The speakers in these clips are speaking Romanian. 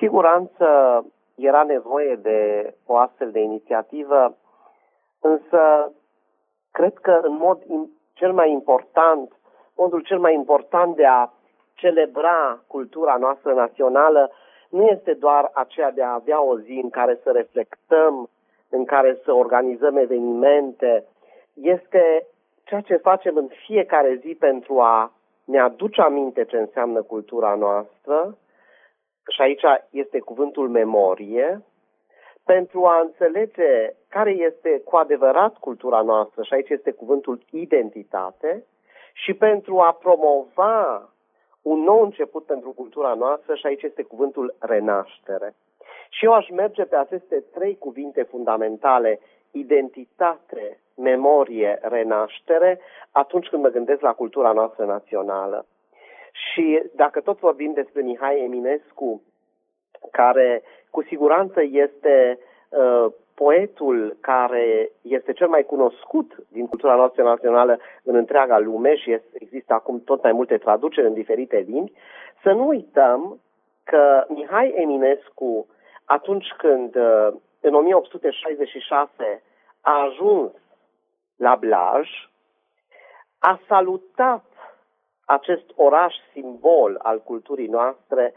siguranță era nevoie de o astfel de inițiativă, însă cred că în modul cel mai important de a celebra cultura noastră națională nu este doar aceea de a avea o zi în care să reflectăm, în care să organizăm evenimente, este ceea ce facem în fiecare zi pentru a ne aduce aminte ce înseamnă cultura noastră, și aici este cuvântul memorie, pentru a înțelege care este cu adevărat cultura noastră, și aici este cuvântul identitate, și pentru a promova un nou început pentru cultura noastră, și aici este cuvântul renaștere. Și eu aș merge pe aceste trei cuvinte fundamentale, identitate, memorie, renaștere, atunci când mă gândesc la cultura noastră națională. Și dacă tot vorbim despre Mihai Eminescu, care cu siguranță este poetul care este cel mai cunoscut din cultura noastră națională în întreaga lume și există acum tot mai multe traduceri în diferite limbi, să nu uităm că Mihai Eminescu, atunci când în 1866 a ajuns la Blaj, a salutat acest oraș simbol al culturii noastre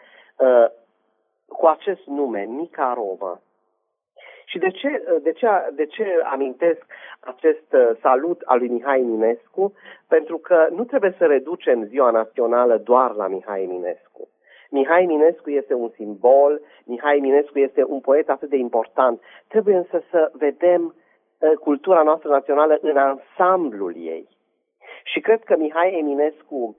cu acest nume, Mica Roma. Și de ce amintesc acest salut al lui Mihai Eminescu? Pentru că nu trebuie să reducem Ziua Națională doar la Mihai Eminescu. Mihai Eminescu este un simbol, Mihai Eminescu este un poet atât de important. Trebuie însă să vedem cultura noastră națională în ansamblul ei. Și cred că Mihai Eminescu,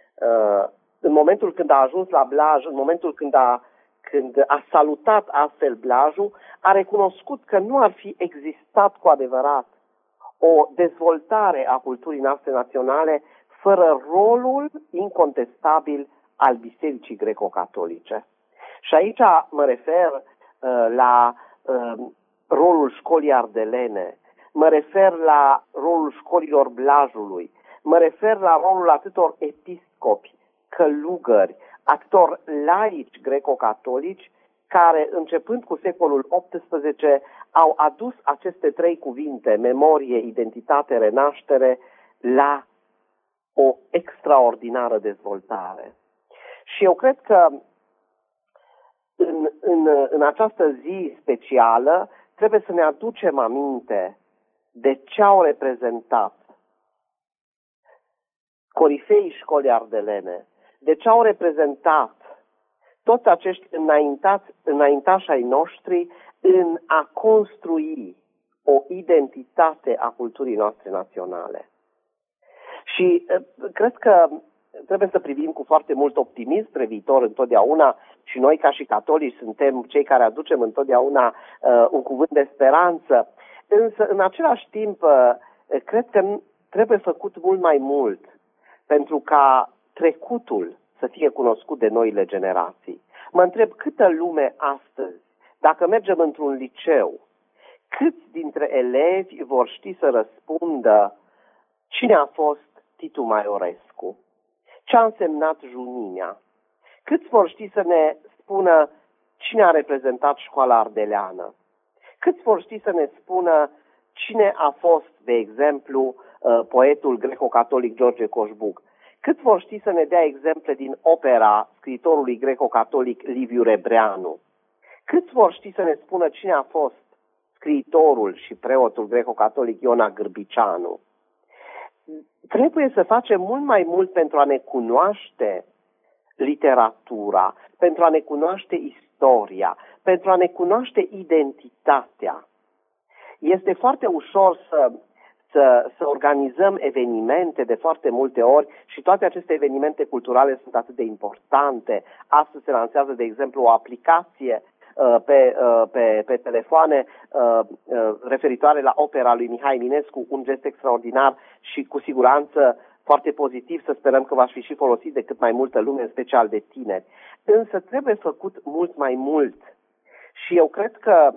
în momentul când a ajuns la Blaj, în momentul când a salutat astfel Blajul, a recunoscut că nu ar fi existat cu adevărat o dezvoltare a culturii noastre naționale fără rolul incontestabil al Bisericii Greco-Catolice. Și aici mă refer la rolul școlii ardelene, mă refer la rolul școlilor Blajului, mă refer la rolul atâtor episcopi, călugări, atâtor laici greco-catolici care, începând cu secolul XVIII, au adus aceste trei cuvinte, memorie, identitate, renaștere, la o extraordinară dezvoltare. Și eu cred că în această zi specială trebuie să ne aducem aminte de ce au reprezentat corifeii școlii ardelene, de ce au reprezentat toți acești înaintași ai noștri în a construi o identitate a culturii noastre naționale. Și cred că trebuie să privim cu foarte mult optimism spre viitor întotdeauna și noi ca și catolici suntem cei care aducem întotdeauna un cuvânt de speranță. Însă, în același timp, cred că trebuie făcut mult mai mult pentru ca trecutul să fie cunoscut de noile generații. Mă întreb câtă lume astăzi, dacă mergem într-un liceu, câți dintre elevi vor ști să răspundă cine a fost Titu Maiorescu, ce a însemnat Juninea, câți vor ști să ne spună cine a reprezentat școala ardeleană, câți vor ști să ne spună cine a fost, de exemplu, poetul greco-catolic George Coșbuc, câți vor ști să ne dea exemple din opera scriitorului greco-catolic Liviu Rebreanu, câți vor ști să ne spună cine a fost scriitorul și preotul greco-catolic Iona Gârbicianu. Trebuie să facem mult mai mult pentru a ne cunoaște literatura, pentru a ne cunoaște istoria, pentru a ne cunoaște identitatea. Este foarte ușor să organizăm evenimente de foarte multe ori și toate aceste evenimente culturale sunt atât de importante. Astăzi se lansează, de exemplu, o aplicație pe telefoane referitoare la opera lui Mihai Eminescu, un gest extraordinar și cu siguranță foarte pozitiv, să sperăm că va fi și folosit de cât mai multă lume, în special de tineri. Însă trebuie făcut mult mai mult. Și eu cred că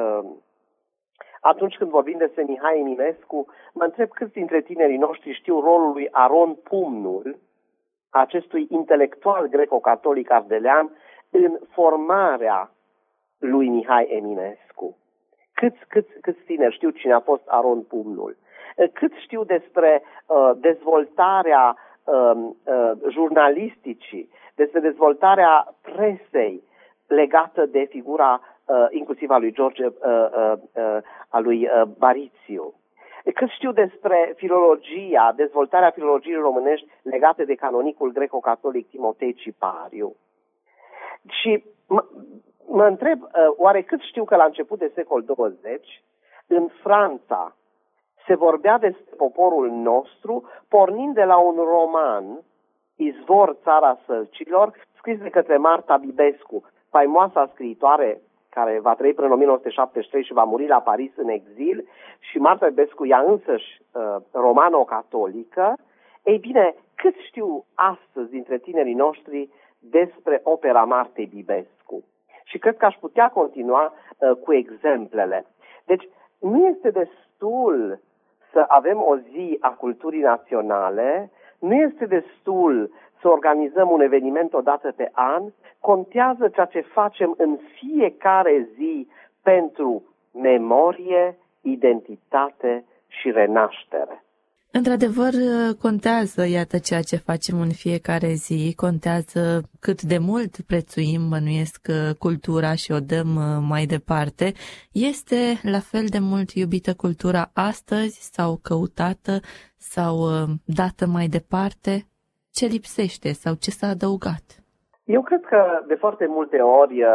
atunci când vorbim despre Mihai Eminescu, mă întreb câți dintre tinerii noștri știu rolul lui Aron Pumnul, acestui intelectual greco-catolic ardelean, în formarea lui Mihai Eminescu. Câți tineri știu cine a fost Aron Pumnul? Cât știu despre dezvoltarea jurnalisticii, despre dezvoltarea presei legată de figura inclusiv a lui George, a lui Barițiu. Cât știu despre filologia, dezvoltarea filologiei românești legate de canonicul greco-catolic Timotei Cipariu. Și mă întreb, oare cât știu că la început de secol 20, în Franța, se vorbea despre poporul nostru, pornind de la un roman, Izvor, Țara Sălcilor, scris de către Marta Bibescu, faimoasa scriitoare care va trăi până în 1973 și va muri la Paris în exil, și Marta Bibescu ea însăși romano-catolică. Ei bine, cât știu astăzi dintre tinerii noștri despre opera Martei Bibescu? Și cred că aș putea continua cu exemplele. Deci, nu este destul să avem o zi a culturii naționale, nu este destul să organizăm un eveniment o dată pe an, contează ceea ce facem în fiecare zi pentru memorie, identitate și renaștere. Într-adevăr, contează, iată, ceea ce facem în fiecare zi, contează cât de mult prețuim, bănuiesc, cultura și o dăm mai departe. Este la fel de mult iubită cultura astăzi sau căutată sau dată mai departe? Ce lipsește sau ce s-a adăugat? Eu cred că de foarte multe ori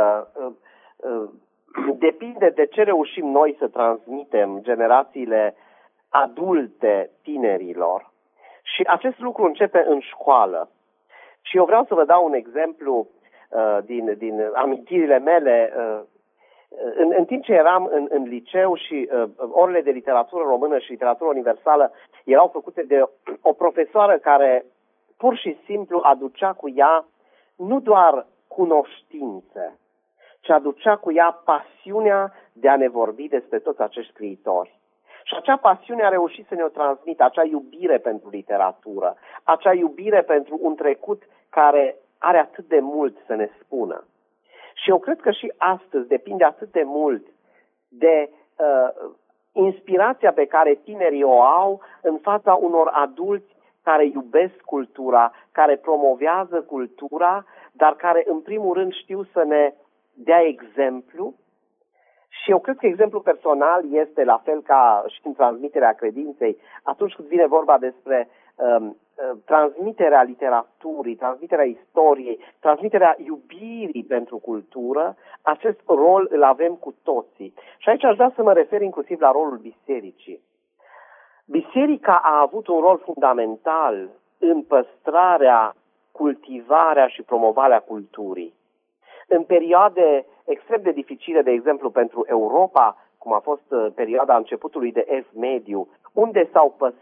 depinde de ce reușim noi să transmitem generațiile adulte tinerilor. Și acest lucru începe în școală. Și eu vreau să vă dau un exemplu din amintirile mele. În timp ce eram în liceu și orele de literatură română și literatură universală erau făcute de o profesoară care pur și simplu aducea cu ea nu doar cunoștințe, ci aducea cu ea pasiunea de a ne vorbi despre toți acești scriitori. Și acea pasiune a reușit să ne-o transmită, acea iubire pentru literatură, acea iubire pentru un trecut care are atât de mult să ne spună. Și eu cred că și astăzi depinde atât de mult de inspirația pe care tinerii o au în fața unor adulți care iubesc cultura, care promovează cultura, dar care în primul rând știu să ne dea exemplu. Și eu cred că exemplul personal este la fel ca și în transmiterea credinței. Atunci când vine vorba despre transmiterea literaturii, transmiterea istoriei, transmiterea iubirii pentru cultură, acest rol îl avem cu toții. Și aici aș vrea să mă refer inclusiv la rolul bisericii. Biserica a avut un rol fundamental în păstrarea, cultivarea și promovarea culturii. În perioade extrem de dificile, de exemplu pentru Europa, cum a fost perioada începutului de Ev Mediu, unde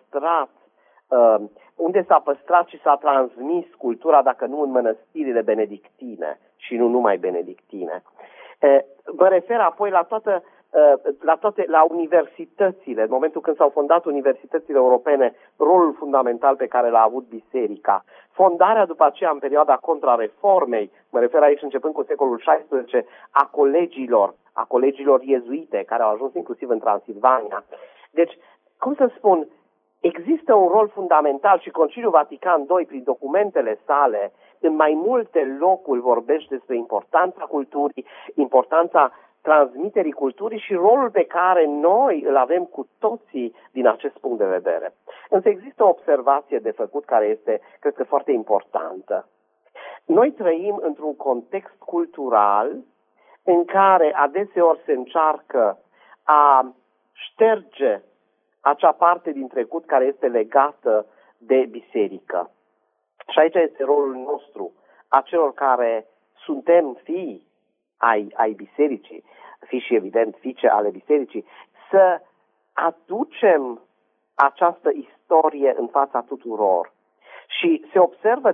s-a păstrat și s-a transmis cultura, dacă nu în mănăstirile benedictine și nu numai benedictine. Mă refer apoi la universitățile, în momentul când s-au fondat universitățile europene, rolul fundamental pe care l-a avut biserica. Fondarea după aceea în perioada contrareformei, mă refer aici începând cu secolul XVI, a colegiilor iezuite, care au ajuns inclusiv în Transilvania. Deci, cum să spun, există un rol fundamental și Conciliul Vatican II, prin documentele sale, în mai multe locuri vorbește despre importanța culturii, importanța transmiterii culturii și rolul pe care noi îl avem cu toții din acest punct de vedere. Însă există o observație de făcut care este, cred că, foarte importantă. Noi trăim într-un context cultural în care adeseori se încearcă a șterge acea parte din trecut care este legată de biserică. Și aici este rolul nostru, a celor care suntem fii ai bisericii, fi și evident fiice ale bisericii, să aducem această istorie în fața tuturor. Și se observă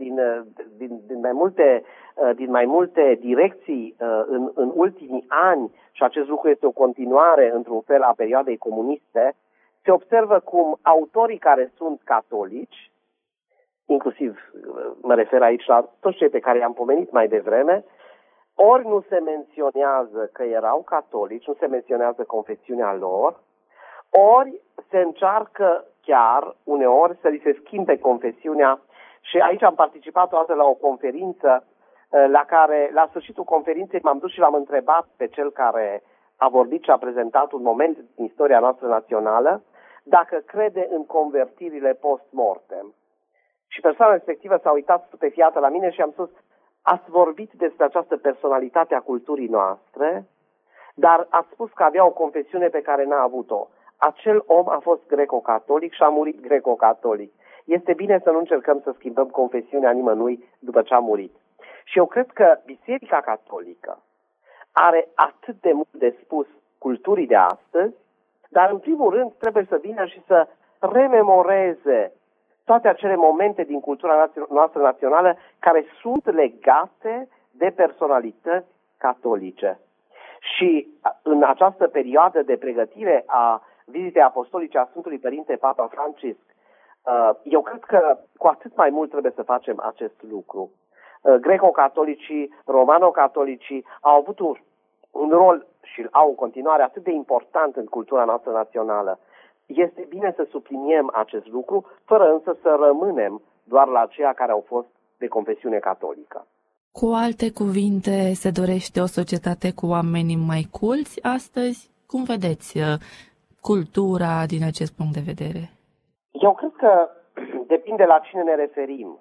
din mai multe direcții în ultimii ani, și acest lucru este o continuare într-un fel a perioadei comuniste, se observă cum autorii care sunt catolici, inclusiv mă refer aici la toți cei pe care i-am pomenit mai devreme, ori nu se menționează că erau catolici, nu se menționează confesiunea lor, ori se încearcă chiar uneori să li se schimbe confesiunea. Și aici am participat o dată la o conferință la care, la sfârșitul conferinței, m-am dus și l-am întrebat pe cel care a vorbit și a prezentat un moment din istoria noastră națională dacă crede în convertirile post-mortem. Și persoana respectivă s-a uitat stupefiată la mine și am spus: ați vorbit despre această personalitate a culturii noastre, dar ați spus că avea o confesiune pe care n-a avut-o. Acel om a fost greco-catolic și a murit greco-catolic. Este bine să nu încercăm să schimbăm confesiunea nimănui după ce a murit. Și eu cred că Biserica Catolică are atât de mult de spus culturii de astăzi, dar în primul rând trebuie să vină și să rememoreze toate acele momente din cultura noastră națională care sunt legate de personalități catolice. Și în această perioadă de pregătire a vizitei apostolice a Sfântului Părinte Papa Francisc, eu cred că cu atât mai mult trebuie să facem acest lucru. Greco-catolicii, romano-catolicii au avut un rol și au în continuare atât de important în cultura noastră națională. Este bine să subliniem acest lucru, fără însă să rămânem doar la aceia care au fost de confesiune catolică. Cu alte cuvinte, se dorește o societate cu oameni mai culți astăzi? Cum vedeți cultura din acest punct de vedere? Eu cred că depinde la cine ne referim.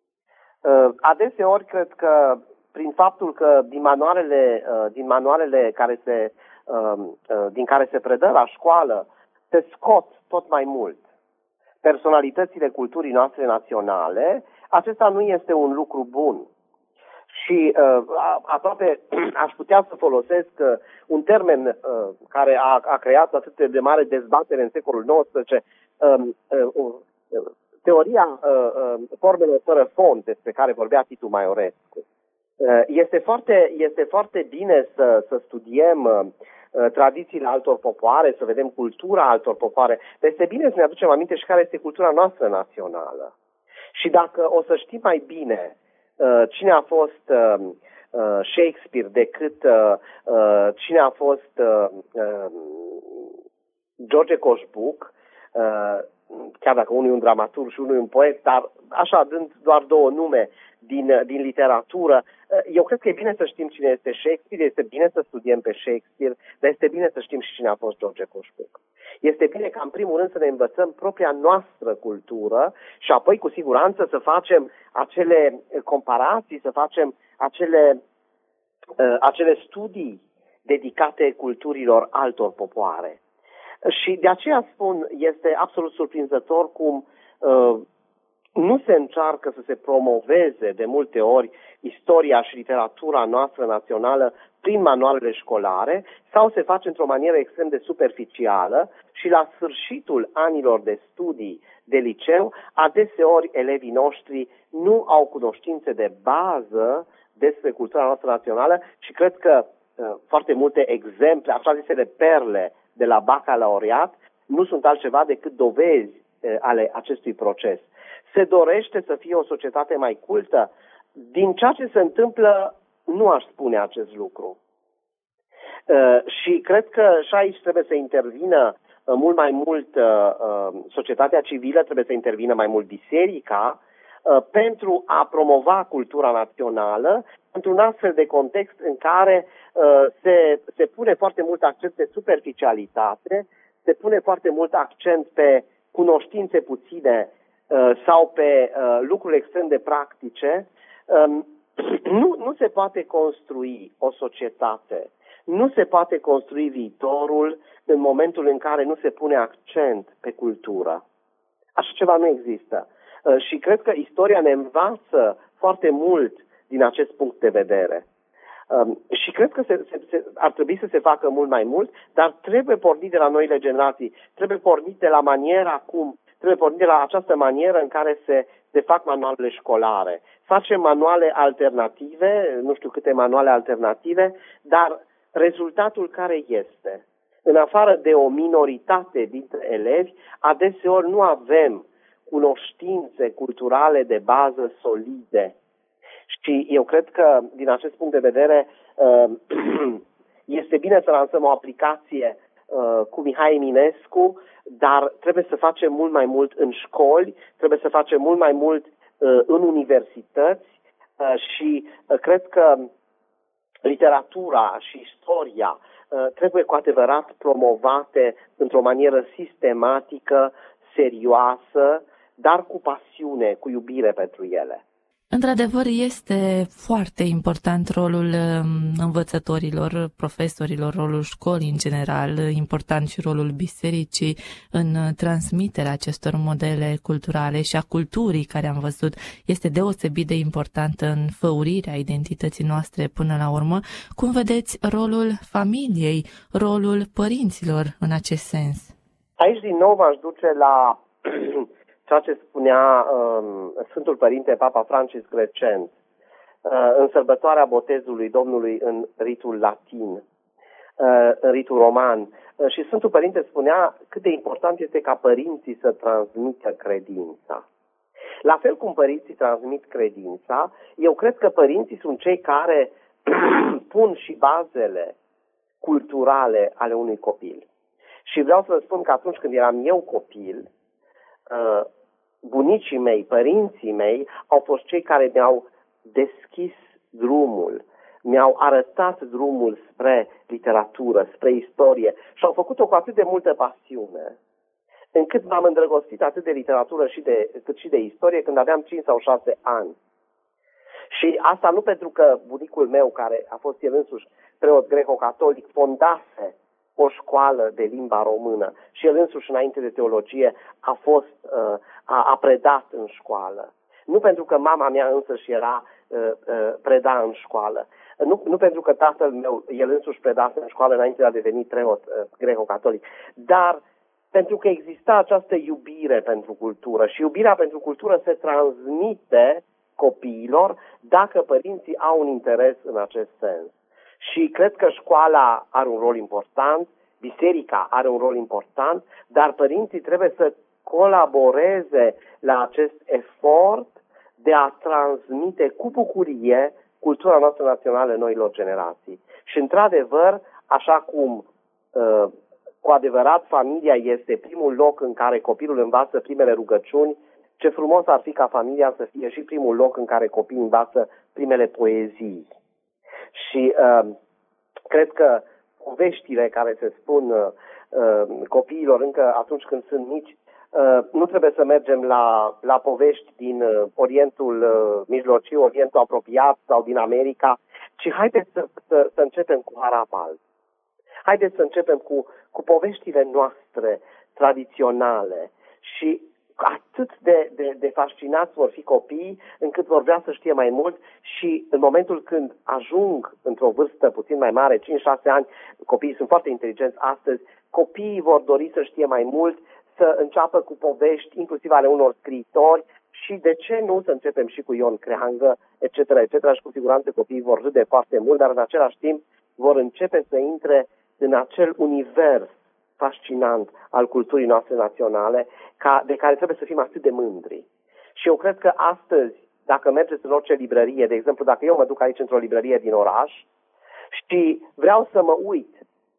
Adeseori cred că prin faptul că din manualele din care se predă la școală se scot tot mai mult personalitățile culturii noastre naționale, acesta nu este un lucru bun. Și aproape aș putea să folosesc un termen care a creat atât de mare dezbatere în secolul XIX, teoria formelor fără fond, despre care vorbea Titu Maiorescu. Este foarte bine să studiem tradițiile altor popoare, să vedem cultura altor popoare, dar este bine să ne aducem aminte și care este cultura noastră națională. Și dacă o să știm mai bine cine a fost Shakespeare decât cine a fost George Coșbuc, chiar dacă unul e un dramaturg și unul e un poet, dar așa dând doar două nume din literatură, eu cred că e bine să știm cine este Shakespeare, este bine să studiem pe Shakespeare, dar este bine să știm și cine a fost George Coșbuc. Este bine ca în primul rând să ne învățăm propria noastră cultură și apoi cu siguranță să facem acele comparații, să facem acele studii dedicate culturilor altor popoare. Și de aceea spun, este absolut surprinzător cum nu se încearcă să se promoveze de multe ori istoria și literatura noastră națională prin manualele școlare sau se face într-o manieră extrem de superficială și la sfârșitul anilor de studii de liceu, adeseori elevii noștri nu au cunoștințe de bază despre cultura noastră națională și cred că foarte multe exemple, așa zisele perle de la bacalaureat, nu sunt altceva decât dovezi ale acestui proces. Se dorește să fie o societate mai cultă? Din ceea ce se întâmplă, nu aș spune acest lucru. Și cred că și aici trebuie să intervină mult mai mult societatea civilă, trebuie să intervină mai mult biserica, pentru a promova cultura națională într-un astfel de context în care se pune foarte mult accent pe superficialitate, se pune foarte mult accent pe cunoștințe puține sau pe lucruri extrem de practice. Nu se poate construi o societate, nu se poate construi viitorul în momentul în care nu se pune accent pe cultură. Așa ceva nu există. Și cred că istoria ne învață foarte mult din acest punct de vedere. Și cred că ar trebui să se facă mult mai mult, dar trebuie pornit de la noile generații, trebuie pornit de la trebuie pornit de la această manieră în care se fac manualele școlare. Facem manuale alternative, nu știu câte manuale alternative, dar rezultatul care este? În afară de o minoritate dintre elevi, adeseori nu avem cunoștințe culturale de bază solide. Și eu cred că, din acest punct de vedere, Este bine să lansăm o aplicație cu Mihai Eminescu, dar trebuie să facem mult mai mult în școli, trebuie să facem mult mai mult în universități și cred că literatura și istoria trebuie cu adevărat promovate într-o manieră sistematică, serioasă, dar cu pasiune, cu iubire pentru ele. Într-adevăr, este foarte important rolul învățătorilor, profesorilor, rolul școlii în general, important și rolul bisericii în transmiterea acestor modele culturale și a culturii care am văzut este deosebit de importantă în făurirea identității noastre până la urmă. Cum vedeți rolul familiei, rolul părinților în acest sens? Aici din nou m-aș duce la ceea ce spunea Sfântul Părinte Papa Francisc recent, în sărbătoarea botezului Domnului în ritul latin, în ritul roman. Și Sfântul Părinte spunea cât de important este ca părinții să transmită credința. La fel cum părinții transmit credința, eu cred că părinții sunt cei care pun și bazele culturale ale unui copil. Și vreau să vă spun că atunci când eram eu copil, bunicii mei, părinții mei au fost cei care mi-au deschis drumul, mi-au arătat drumul spre literatură, spre istorie și au făcut-o cu atât de multă pasiune, încât m-am îndrăgostit atât de literatură cât și de istorie când aveam 5 sau 6 ani. Și asta nu pentru că bunicul meu, care a fost el însuși preot greco-catolic, fondase o școală de limba română și el însuși înainte de teologie a predat în școală. Nu pentru că mama mea însăși preda în școală. Nu pentru că tatăl meu, el însuși predase în școală înainte de a deveni preot greco-catolic, dar pentru că exista această iubire pentru cultură și iubirea pentru cultură se transmite copiilor dacă părinții au un interes în acest sens. Și cred că școala are un rol important, biserica are un rol important, dar părinții trebuie să colaboreze la acest efort de a transmite cu bucurie cultura noastră națională noilor generații. Și într-adevăr, așa cum cu adevărat familia este primul loc în care copilul învață primele rugăciuni, ce frumos ar fi ca familia să fie și primul loc în care copiii învață primele poezii. Și cred că poveștile care se spun copiilor încă atunci când sunt mici, nu trebuie să mergem la povești din Orientul Mijlociu, Orientul apropiat sau din America, ci haideți să începem cu Harapal. Haideți să începem cu poveștile noastre tradiționale și atât de fascinați vor fi copiii încât vor vrea să știe mai mult și în momentul când ajung într-o vârstă puțin mai mare, 5-6 ani, copiii sunt foarte inteligenți astăzi, copiii vor dori să știe mai mult, să înceapă cu povești, inclusiv ale unor scriitori și de ce nu să începem și cu Ion Creangă, etc., etc. Și cu siguranță copiii vor râde foarte mult, dar în același timp vor începe să intre în acel univers fascinant al culturii noastre naționale, de care trebuie să fim atât de mândri. Și eu cred că astăzi, dacă mergeți în orice librărie, de exemplu, dacă eu mă duc aici într-o librărie din oraș și vreau să mă uit,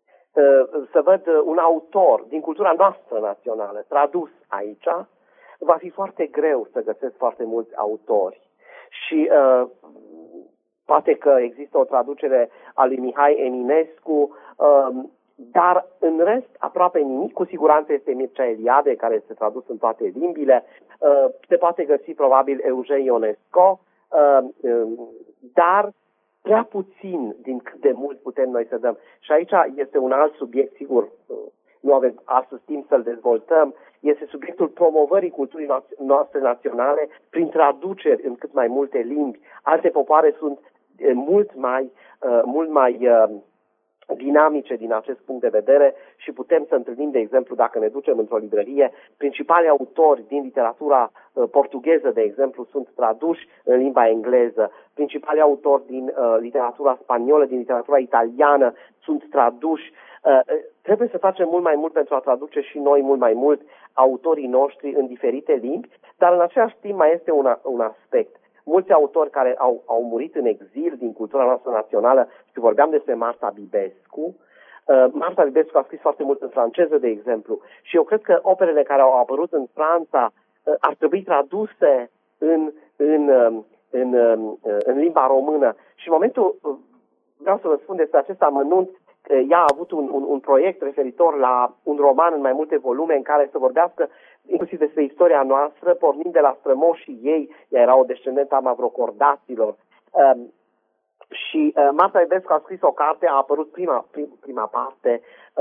să văd un autor din cultura noastră națională tradus aici, va fi foarte greu să găsesc foarte mulți autori. Și poate că există o traducere a lui Mihai Eminescu, dar în rest aproape nimic. Cu siguranță este Mircea Eliade, care este tradus în toate limbile. Se poate găsi probabil Eugen Ionesco, dar prea puțin din cât de mult putem noi să dăm. Și aici este un alt subiect, sigur, nu avem astăzi timp să-l dezvoltăm, este subiectul promovării culturii noastre naționale prin traduceri în cât mai multe limbi. Alte popoare sunt mult mai dinamice din acest punct de vedere și putem să întâlnim, de exemplu, dacă ne ducem într-o librărie, principalii autori din literatura portugheză, de exemplu, sunt traduși în limba engleză, principalii autori din literatura spaniolă, din literatura italiană sunt traduși. Trebuie să facem mult mai mult pentru a traduce și noi mult mai mult autorii noștri în diferite limbi, dar în același timp mai este un aspect. mulți autori care au murit în exil din cultura noastră națională, și vorbeam despre Marta Bibescu. Marta Bibescu a scris foarte mult în franceză, de exemplu, și eu cred că operele care au apărut în Franța ar trebui traduse în limba română. Și în momentul, vreau să vă spun despre acest amănunt, ea a avut un proiect referitor la un roman în mai multe volume în care să vorbească inclusiv despre istoria noastră, pornind de la strămoșii ei. Ea era o descendentă a mavrocordaților. Și Marta Bibescu a scris o carte, a apărut prima parte,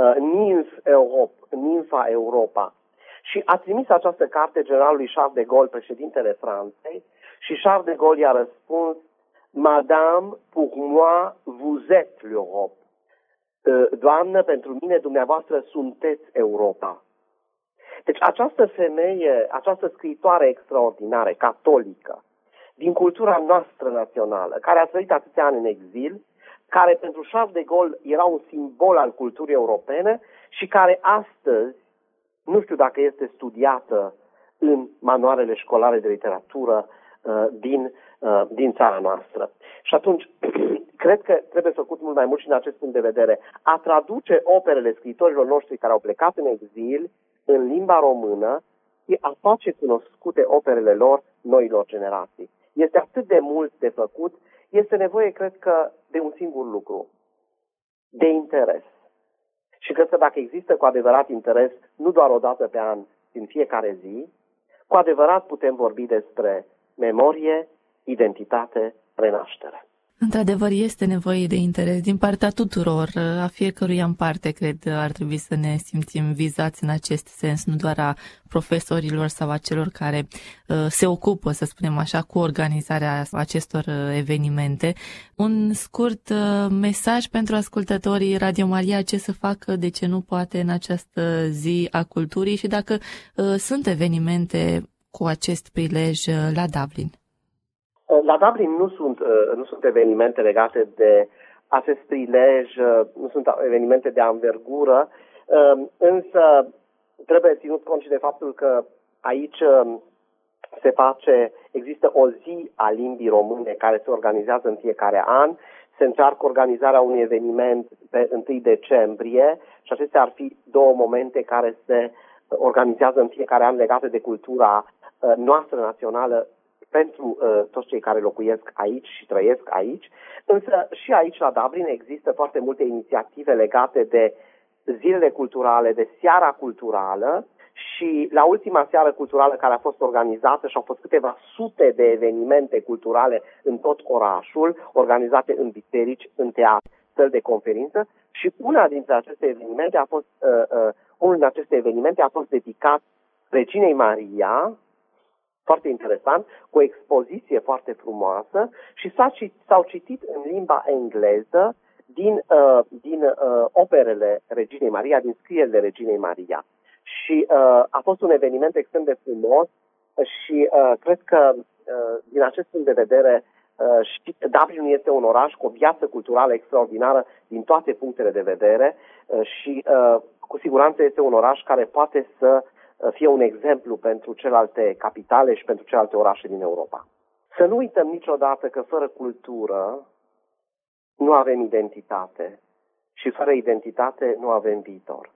Ninfa Europa. Și a trimis această carte generalului Charles de Gaulle, președintele Franței, și Charles de Gaulle i-a răspuns: Madame, pour moi, vous êtes l'Europe. Doamnă, pentru mine, dumneavoastră sunteți Europa. Deci această femeie, această scriitoare extraordinară, catolică, din cultura noastră națională, care a trăit atâția ani în exil, care pentru Charles de Gaulle era un simbol al culturii europene și care astăzi, nu știu dacă este studiată în manualele școlare de literatură din țara noastră. Și atunci, cred că trebuie făcut mult mai mult și în acest punct de vedere. A traduce operele scriitorilor noștri care au plecat în exil în limba română și a face cunoscute operele lor noilor generații. Este atât de mult de făcut, este nevoie, cred că, de un singur lucru: de interes. Și cred că dacă există cu adevărat interes, nu doar o dată pe an, în fiecare zi, cu adevărat putem vorbi despre memorie, identitate, renaștere. Într-adevăr, este nevoie de interes din partea tuturor, a fiecăruia în parte, cred, ar trebui să ne simțim vizați în acest sens, nu doar a profesorilor sau a celor care se ocupă, să spunem așa, cu organizarea acestor evenimente. Un scurt mesaj pentru ascultătorii Radio Maria: ce să facă, de ce nu poate în această zi a culturii și dacă sunt evenimente cu acest prilej la Dublin. La Dublin nu sunt evenimente legate de acest prilej, nu sunt evenimente de anvergură, însă trebuie ținut cont și de faptul că aici există o zi a limbii române care se organizează în fiecare an. Se încearcă organizarea unui eveniment pe 1 decembrie și acestea ar fi două momente care se organizează în fiecare an legate de cultura noastră națională pentru toți cei care locuiesc aici și trăiesc aici. Însă și aici la Dublin există foarte multe inițiative legate de zilele culturale, de seara culturală, și la ultima seară culturală care a fost organizată, și au fost câteva sute de evenimente culturale în tot orașul, organizate în biserici, în teatru, săli de conferință, și unul dintre aceste evenimente a fost dedicat Reginei Maria, foarte interesant, cu o expoziție foarte frumoasă, și s-au citit în limba engleză din operele Reginei Maria, din scrierile Reginei Maria. Și a fost un eveniment extrem de frumos și cred că din acest punct de vedere Dublin este un oraș cu o viață culturală extraordinară din toate punctele de vedere și cu siguranță este un oraș care poate să fie un exemplu pentru celelalte capitale și pentru celelalte orașe din Europa. Să nu uităm niciodată că fără cultură nu avem identitate și fără identitate nu avem viitor.